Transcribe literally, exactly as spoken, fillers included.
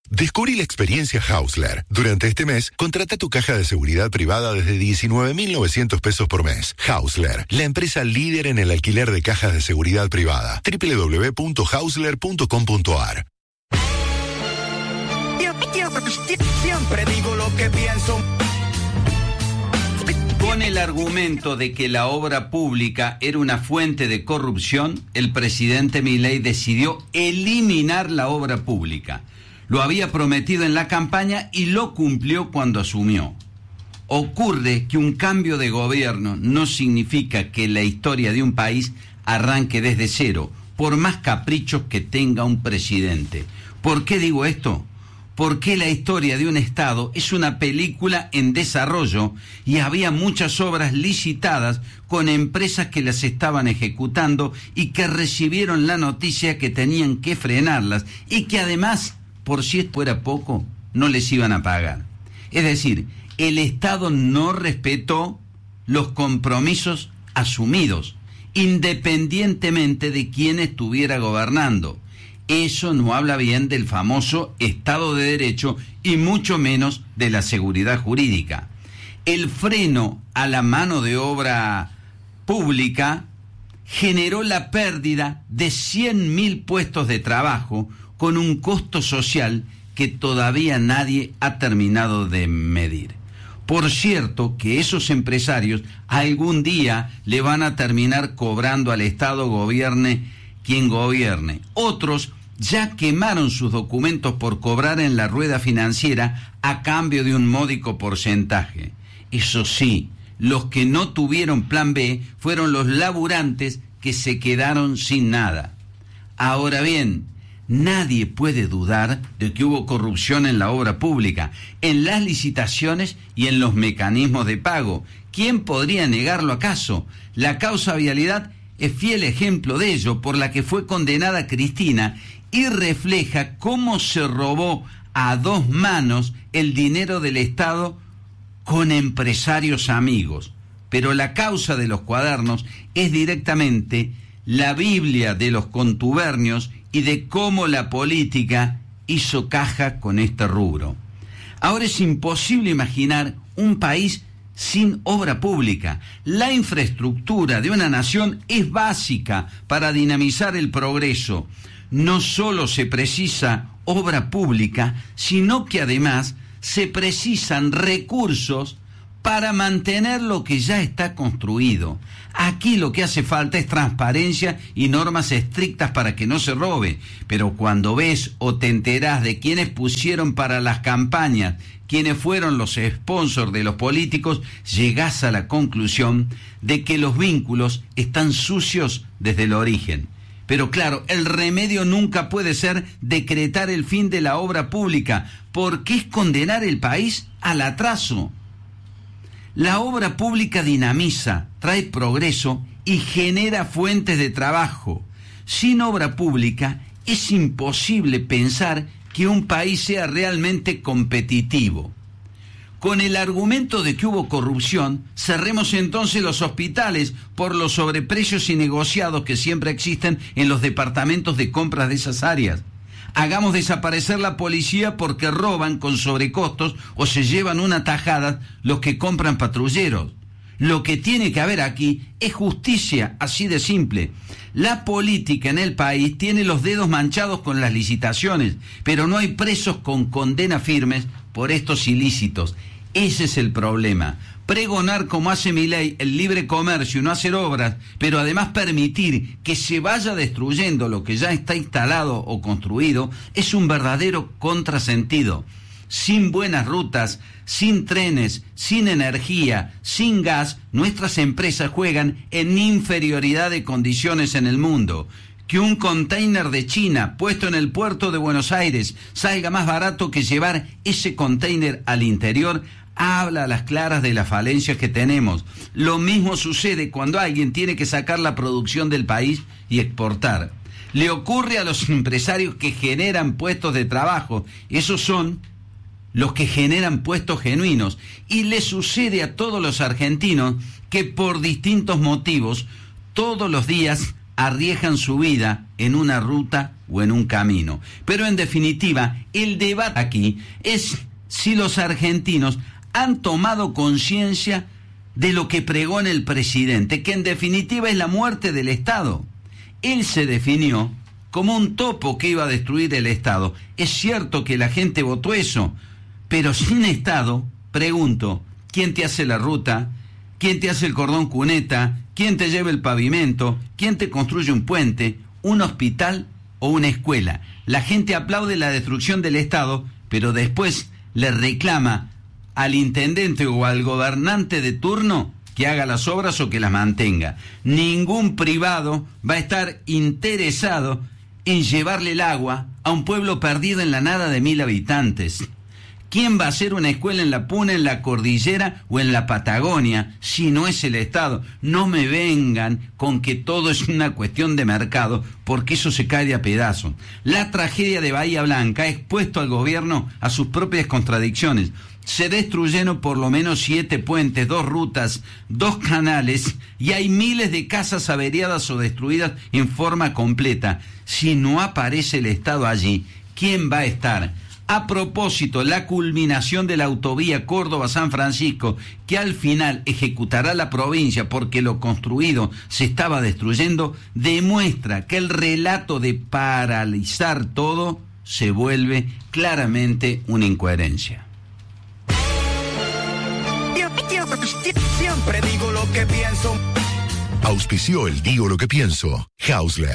Descubrí la experiencia Hausler. Durante este mes, contrata tu caja de seguridad privada desde diecinueve mil novecientos pesos por mes. Hausler, la empresa líder en el alquiler de cajas de seguridad privada. doble u doble u doble u punto hausler punto com punto a r. Siempre digo lo que pienso. Con el argumento de que la obra pública era una fuente de corrupción, el presidente Milei decidió eliminar la obra pública. Lo había prometido en la campaña y lo cumplió cuando asumió. Ocurre que un cambio de gobierno no significa que la historia de un país arranque desde cero, por más caprichos que tenga un presidente. ¿Por qué digo esto? Porque la historia de un Estado es una película en desarrollo y había muchas obras licitadas con empresas que las estaban ejecutando y que recibieron la noticia que tenían que frenarlas y que además, por si esto fuera poco, no les iban a pagar. Es decir, el Estado no respetó los compromisos asumidos, independientemente de quién estuviera gobernando. Eso no habla bien del famoso Estado de Derecho y mucho menos de la seguridad jurídica. El freno a la mano de obra pública generó la pérdida de cien mil puestos de trabajo con un costo social que todavía nadie ha terminado de medir. Por cierto que esos empresarios algún día le van a terminar cobrando al Estado, gobierne quien gobierne. Otros ya quemaron sus documentos por cobrar en la rueda financiera a cambio de un módico porcentaje. Eso sí, los que no tuvieron plan B fueron los laburantes que se quedaron sin nada. Ahora bien, nadie puede dudar de que hubo corrupción en la obra pública, en las licitaciones y en los mecanismos de pago. ¿Quién podría negarlo acaso? La causa vialidad es fiel ejemplo de ello, por la que fue condenada Cristina, y refleja cómo se robó a dos manos el dinero del Estado con empresarios amigos. Pero la causa de los cuadernos es directamente la Biblia de los contubernios y de cómo la política hizo caja con este rubro. Ahora es imposible imaginar un país sin obra pública. La infraestructura de una nación es básica para dinamizar el progreso. No solo se precisa obra pública, sino que además se precisan recursos para mantener lo que ya está construido. Aquí lo que hace falta es transparencia y normas estrictas para que no se robe. Pero cuando ves o te enterás de quiénes pusieron para las campañas, quiénes fueron los sponsors de los políticos, llegás a la conclusión de que los vínculos están sucios desde el origen. Pero claro, el remedio nunca puede ser decretar el fin de la obra pública, porque es condenar el país al atraso. La obra pública dinamiza, trae progreso y genera fuentes de trabajo. Sin obra pública es imposible pensar que un país sea realmente competitivo. Con el argumento de que hubo corrupción, cerremos entonces los hospitales por los sobreprecios innegociados que siempre existen en los departamentos de compras de esas áreas. Hagamos desaparecer la policía porque roban con sobrecostos o se llevan una tajada los que compran patrulleros. Lo que tiene que haber aquí es justicia, así de simple. La política en el país tiene los dedos manchados con las licitaciones, pero no hay presos con condenas firmes por estos ilícitos. Ese es el problema. Pregonar como hace Milei el libre comercio y no hacer obras, pero además permitir que se vaya destruyendo lo que ya está instalado o construido, es un verdadero contrasentido. Sin buenas rutas, sin trenes, sin energía, sin gas, nuestras empresas juegan en inferioridad de condiciones en el mundo. Que un container de China puesto en el puerto de Buenos Aires salga más barato que llevar ese container al interior, habla a las claras de las falencias que tenemos. Lo mismo sucede cuando alguien tiene que sacar la producción del país y exportar. Le ocurre a los empresarios que generan puestos de trabajo. Esos son los que generan puestos genuinos. Y le sucede a todos los argentinos que por distintos motivos todos los días arriesgan su vida en una ruta o en un camino. Pero en definitiva, el debate aquí es si los argentinos han tomado conciencia de lo que pregona el presidente, que en definitiva es la muerte del Estado. Él se definió como un topo que iba a destruir el Estado. Es cierto que la gente votó eso, pero sin Estado, pregunto, ¿quién te hace la ruta? ¿Quién te hace el cordón cuneta? ¿Quién te lleva el pavimento? ¿Quién te construye un puente, un hospital o una escuela? La gente aplaude la destrucción del Estado, pero después le reclama al intendente o al gobernante de turno que haga las obras o que las mantenga. Ningún privado va a estar interesado en llevarle el agua a un pueblo perdido en la nada de mil habitantes. ¿Quién va a hacer una escuela en la Puna, en la Cordillera o en la Patagonia si no es el Estado? No me vengan con que todo es una cuestión de mercado, porque eso se cae de a pedazos. La tragedia de Bahía Blanca ha expuesto al gobierno a sus propias contradicciones. Se destruyeron por lo menos siete puentes, dos rutas, dos canales, y hay miles de casas averiadas o destruidas en forma completa. Si no aparece el Estado allí, ¿quién va a estar? A propósito, la culminación de la autovía Córdoba-San Francisco, que al final ejecutará la provincia porque lo construido se estaba destruyendo, demuestra que el relato de paralizar todo se vuelve claramente una incoherencia. Siempre digo lo que pienso. Auspició el Digo lo que pienso. Hausler.